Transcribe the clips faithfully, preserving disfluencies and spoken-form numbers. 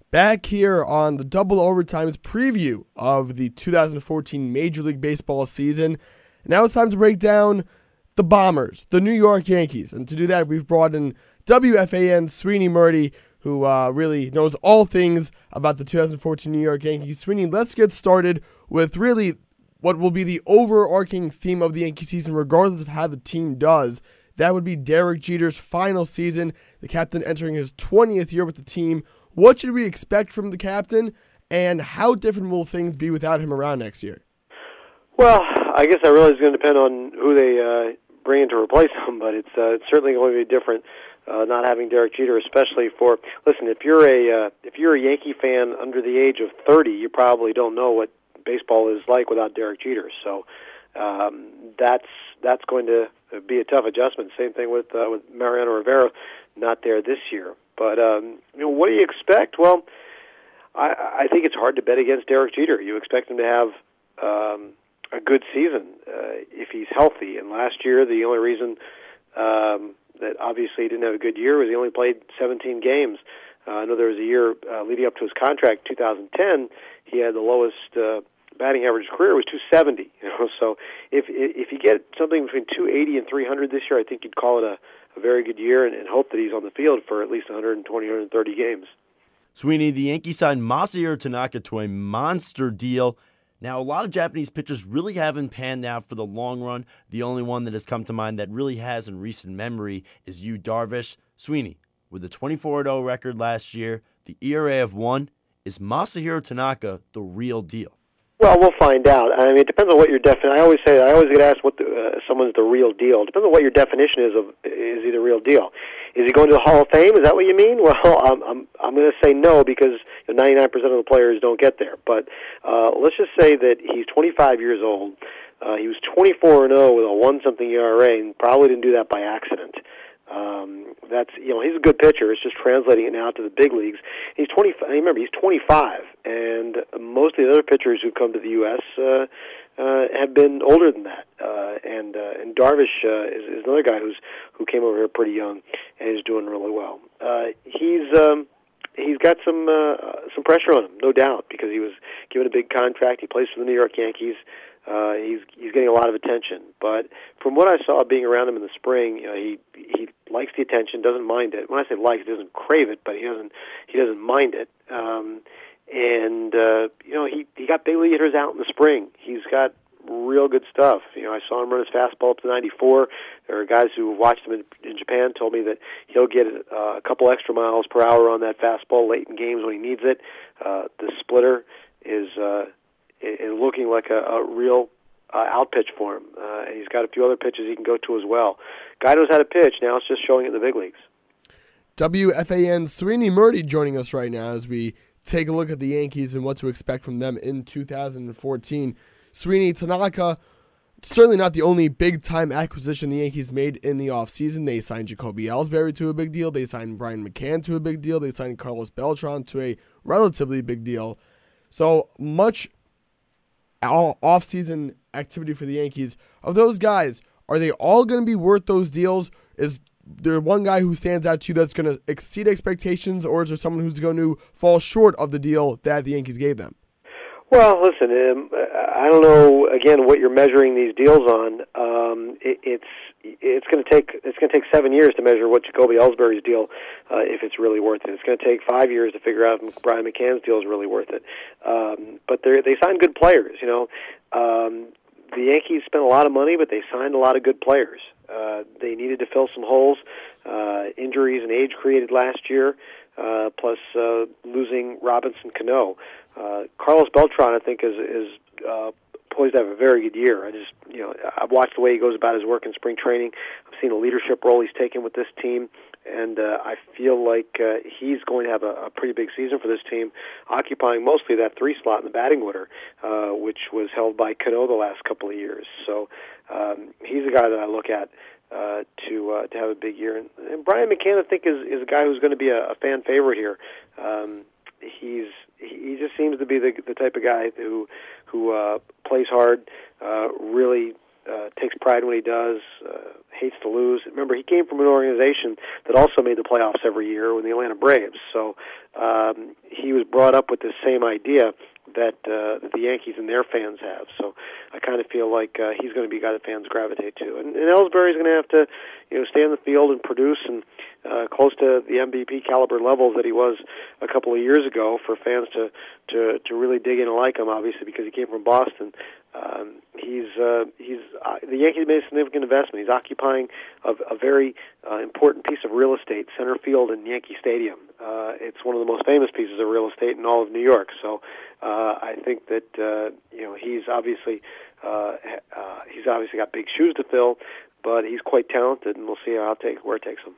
Back here on the Double Overtimes preview of the two thousand fourteen Major League Baseball season. Now it's time to break down the Bombers, the New York Yankees. And to do that, we've brought in W F A N's Sweeny Murti, who uh, really knows all things about the two thousand fourteen New York Yankees. Sweeny, let's get started with really what will be the overarching theme of the Yankee season, regardless of how the team does. That would be Derek Jeter's final season, the captain entering his twentieth year with the team. What should we expect from the captain, and how different will things be without him around next year? Well, I guess that really is going to depend on who they uh, bring in to replace him, but it's, uh, it's certainly going to be different uh, not having Derek Jeter, especially for, listen, if you're a uh, if you're a Yankee fan under the age of thirty, you probably don't know what baseball is like without Derek Jeter. So um, that's that's going to be a tough adjustment. Same thing with uh, with Mariano Rivera, not there this year. But um, you know, what do you expect? Well, I, I think it's hard to bet against Derek Jeter. You expect him to have um, a good season uh, if he's healthy. And last year, the only reason um, that obviously he didn't have a good year was he only played seventeen games. Uh, I know there was a year uh, leading up to his contract, two thousand ten. He had the lowest uh, batting average of his career was two seventy. You know, so if if you get something between two eighty and three hundred this year, I think you'd call it a a very good year and, and hope that he's on the field for at least one twenty, one thirty games. Sweeny, the Yankees signed Masahiro Tanaka to a monster deal. Now, a lot of Japanese pitchers really haven't panned out for the long run. The only one that has come to mind that really has in recent memory is Yu Darvish. Sweeny, with a twenty-four and oh record last year, the E R A of one, is Masahiro Tanaka the real deal? Well, we'll find out. I mean, it depends on what your definition. I always say, I always get asked what the, uh, someone's the real deal. It depends on what your definition is of is he the real deal. Is he going to the Hall of Fame? Is that what you mean? Well, I'm I'm I'm going to say no because ninety-nine percent of the players don't get there. But uh, let's just say that he's twenty-five years old. Uh, he was twenty-four and oh with a one something E R A, and probably didn't do that by accident. Um, that's you know he's a good pitcher. It's just translating it now to the big leagues. He's twenty. Remember, he's twenty-five, and most of the other pitchers who come to the U S uh, uh, have been older than that. Uh, and uh, and Darvish uh, is, is another guy who's who came over here pretty young and is doing really well. Uh, he's um, he's got some uh, some pressure on him, no doubt, because he was given a big contract. He plays for the New York Yankees. Uh, he's he's getting a lot of attention, but from what I saw being around him in the spring, you know, he he likes the attention, doesn't mind it. When I say likes, he doesn't crave it, but he doesn't he doesn't mind it. Um, and uh, you know, he he got big league hitters out in the spring. He's got real good stuff. You know, I saw him run his fastball up to ninety-four. There are guys who watched him in, in Japan told me that he'll get uh, a couple extra miles per hour on that fastball late in games when he needs it. Uh, the splitter is. Uh, is looking like a, a real uh, out pitch for him. Uh, and he's got a few other pitches he can go to as well. Guy knows how to pitch. Now it's just showing it in the big leagues. W F A N's Sweeny Murti joining us right now as we take a look at the Yankees and what to expect from them in two thousand fourteen. Sweeny, Tanaka, certainly not the only big-time acquisition the Yankees made in the offseason. They signed Jacoby Ellsbury to a big deal. They signed Brian McCann to a big deal. They signed Carlos Beltran to a relatively big deal. So much off-season activity for the Yankees. Of those guys, are they all going to be worth those deals? Is there one guy who stands out to you that's going to exceed expectations, or is there someone who's going to fall short of the deal that the Yankees gave them? Well, listen, um, I don't know, again, what you're measuring these deals on. Um, it, it's it's going to take it's going to take seven years to measure what Jacoby Ellsbury's deal, uh, if it's really worth it. It's going to take five years to figure out if Brian McCann's deal is really worth it. Um, but they they signed good players, you know. Um, the Yankees spent a lot of money, but they signed a lot of good players. Uh, they needed to fill some holes. Uh, injuries and age created last year, uh, plus uh, losing Robinson Cano. Uh, Carlos Beltran, I think, is is uh, poised to have a very good year. I just, you know, I've watched the way he goes about his work in spring training. I've seen the leadership role he's taken with this team, and uh, I feel like uh, he's going to have a, a pretty big season for this team, occupying mostly that three slot in the batting order, uh, which was held by Cano the last couple of years. So um, he's a guy that I look at uh, to uh, to have a big year. And, and Brian McCann, I think, is is a guy who's going to be a, a fan favorite here. Um, he's he just seems to be the the type of guy who who uh, plays hard, uh, really uh, takes pride when he does, uh, hates to lose. Remember, he came from an organization that also made the playoffs every year with the Atlanta Braves. So um, he was brought up with the same idea that, uh, that the Yankees and their fans have. So I kind of feel like uh, he's going to be a guy that fans gravitate to. And, and Ellsbury's going to have to, you know, stay in the field and produce and uh, close to the M V P caliber levels that he was a couple of years ago for fans to to, to really dig in and like him. Obviously, because he came from Boston. Um, he's uh, he's uh, the Yankees made a significant investment. He's occupying a, a very uh, important piece of real estate, center field in Yankee Stadium. Uh, it's one of the most famous pieces of real estate in all of New York. So uh, I think that uh, you know he's obviously uh, uh, he's obviously got big shoes to fill, but he's quite talented, and we'll see how it take, where it takes him.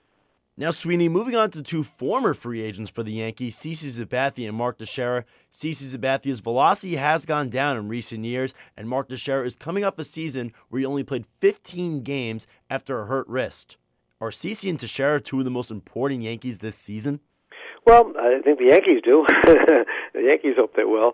Now, Sweeney, moving on to two former free agents for the Yankees, CeCe Sabathia and Mark Teixeira. CeCe Sabathia's velocity has gone down in recent years, and Mark Teixeira is coming off a season where he only played fifteen games after a hurt wrist. Are CeCe and Teixeira two of the most important Yankees this season? Well, I think the Yankees do. The Yankees hope they will.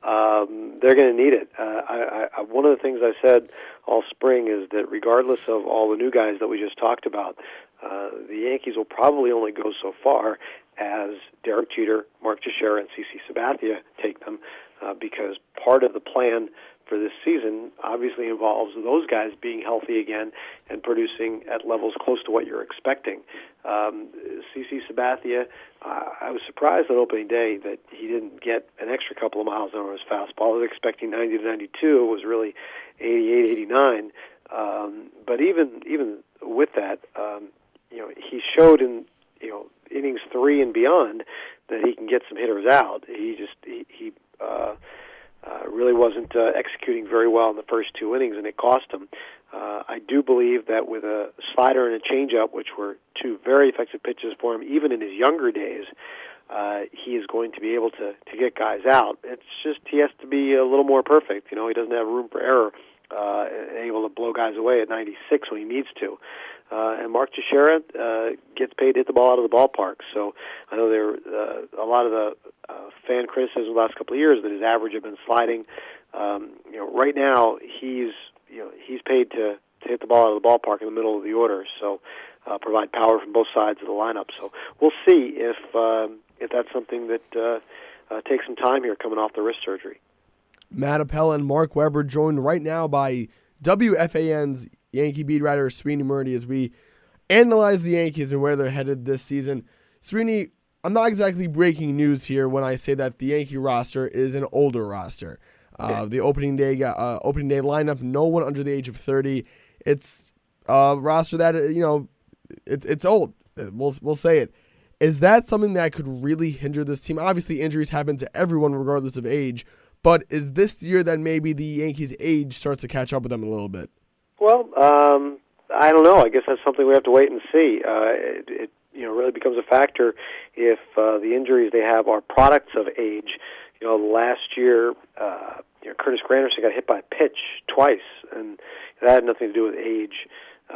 Um, they're going to need it. Uh, I, I, one of the things I said all spring is that regardless of all the new guys that we just talked about, uh, the Yankees will probably only go so far as Derek Jeter, Mark Teixeira, and CeCe Sabathia take them, uh, because part of the plan for this season obviously involves those guys being healthy again and producing at levels close to what you're expecting. Um, CeCe Sabathia, uh, I was surprised on opening day that he didn't get an extra couple of miles on his fastball. I was expecting ninety to ninety-two. It was really eighty-eight, eighty-nine. Um, but even even with that, um, you know, he showed in you know innings three and beyond that he can get some hitters out. He just he. he uh, Uh, really wasn't uh, executing very well in the first two innings, and it cost him. Uh, I do believe that with a slider and a changeup, which were two very effective pitches for him, even in his younger days, uh, he is going to be able to, to get guys out. It's just he has to be a little more perfect. You know, he doesn't have room for error, uh, and able to blow guys away at ninety-six when he needs to. Uh, and Mark Teixeira uh, gets paid to hit the ball out of the ballpark. So I know there uh, a lot of the uh, fan criticism the last couple of years that his average had been sliding. Um, you know, right now he's you know he's paid to, to hit the ball out of the ballpark in the middle of the order. So uh, provide power from both sides of the lineup. So we'll see if um, if that's something that uh, uh, takes some time here coming off the wrist surgery. Matt Appel and Mark Weber joined right now by W F A N's Yankee beat writer Sweeney Murdy as we analyze the Yankees and where they're headed this season. Sweeney, I'm not exactly breaking news here when I say that the Yankee roster is an older roster. Uh, the opening day uh, opening day lineup, no one under the age of thirty. It's a roster that you know, it's it's old. We'll we'll say it. Is that something that could really hinder this team? Obviously, injuries happen to everyone regardless of age. But is this year that maybe the Yankees' age starts to catch up with them a little bit? Well, um, I don't know. I guess that's something we have to wait and see. Uh, it, it you know really becomes a factor if uh, the injuries they have are products of age. You know, last year, uh, you know, Curtis Granderson got hit by a pitch twice, and that had nothing to do with age.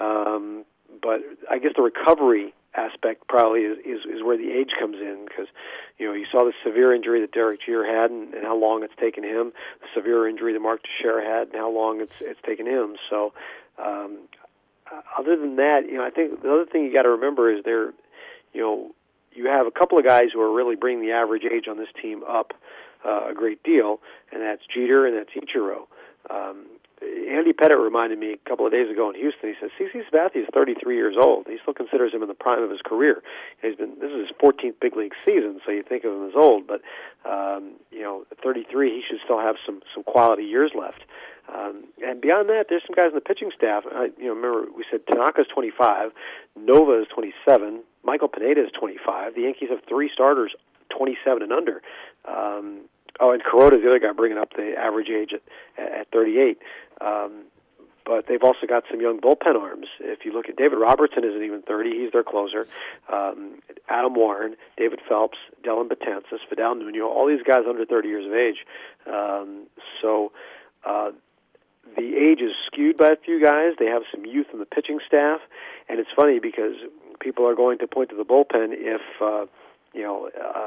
Um, but I guess the recovery aspect probably is, is, is where the age comes in, because you know you saw the severe injury that Derek Jeter had and, and how long it's taken him, the severe injury that Mark Teixeira had and how long it's it's taken him. So um, other than that, you know, I think the other thing you got to remember is there, you know, you have a couple of guys who are really bringing the average age on this team up uh, a great deal, and that's Jeter and that's Ichiro. Um, Andy Pettitte reminded me a couple of days ago in Houston. He said, CeCe Sabathia is thirty-three years old. He still considers him in the prime of his career. He's been this is his fourteenth big league season, so you think of him as old. But um, you know, at thirty-three, he should still have some some quality years left. Um, and beyond that, there's some guys in the pitching staff. I, you know, remember we said Tanaka's twenty-five, Nova is twenty-seven, Michael Pineda is twenty-five. The Yankees have three starters, twenty-seven and under. Um, oh, and Kuroda's the other guy bringing up the average age at, at thirty-eight. Um, but they've also got some young bullpen arms. If you look at David Robertson, isn't even thirty; he's their closer. Um, Adam Warren, David Phelps, Dellin Betances, Fidel Nuno, all these guys under thirty years of age. Um, so uh, the age is skewed by a few guys. They have some youth in the pitching staff, and it's funny because people are going to point to the bullpen if uh, you know uh,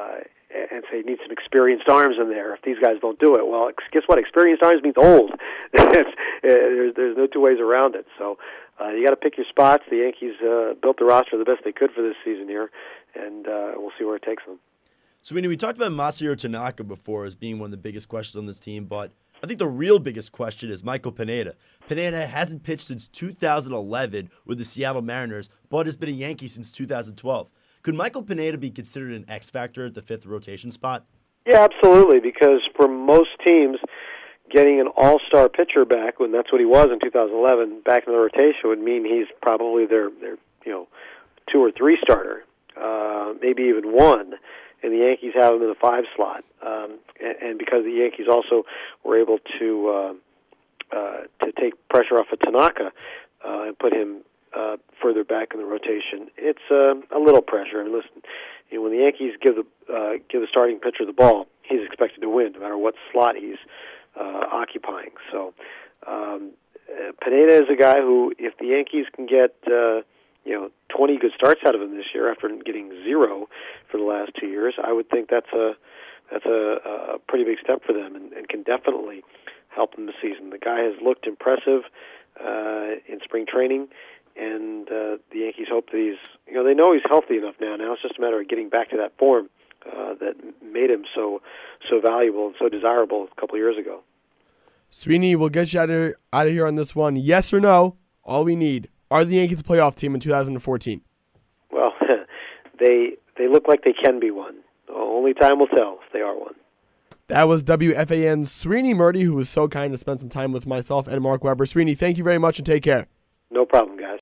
and say you need some experienced arms in there if these guys don't do it. Well, guess what? Experienced arms means old. it's, there's, there's no two ways around it. So uh, you got to pick your spots. The Yankees uh, built the roster the best they could for this season here, and uh, we'll see where it takes them. Sweeney, we talked about Masahiro Tanaka before as being one of the biggest questions on this team, but I think the real biggest question is Michael Pineda. Pineda hasn't pitched since two thousand eleven with the Seattle Mariners, but has been a Yankee since two thousand twelve. Could Michael Pineda be considered an X factor at the fifth rotation spot? Yeah, absolutely, because for most teams, getting an all-star pitcher back, when that's what he was in two thousand eleven, back in the rotation would mean he's probably their, their you know, two or three starter, uh, maybe even one. And the Yankees have him in the five slot, um, and, and because the Yankees also were able to uh, uh, to take pressure off of Tanaka uh, and put him uh, further back in the rotation, it's uh, a little pressure. I mean, listen, you know, when the Yankees give the uh, give the starting pitcher the ball, he's expected to win, no matter what slot he's uh, occupying. So um, uh, Pineda is a guy who, if the Yankees can get uh, you know, twenty good starts out of him this year after getting zero for the last two years, I would think that's a that's a, a pretty big step for them, and, and can definitely help them this season. The guy has looked impressive uh, in spring training, and uh, the Yankees hope that he's, you know, they know he's healthy enough now. Now it's just a matter of getting back to that form uh, that made him so so valuable and so desirable a couple of years ago. Sweeney, we'll get you out of, out of here on this one. Yes or no? All we need. Are the Yankees a playoff team in two thousand fourteen? Well, they they look like they can be one. Only time will tell if they are one. That was W F A N's Sweeney Murdy, who was so kind to spend some time with myself and Mark Weber. Sweeney, thank you very much and take care. No problem, guys.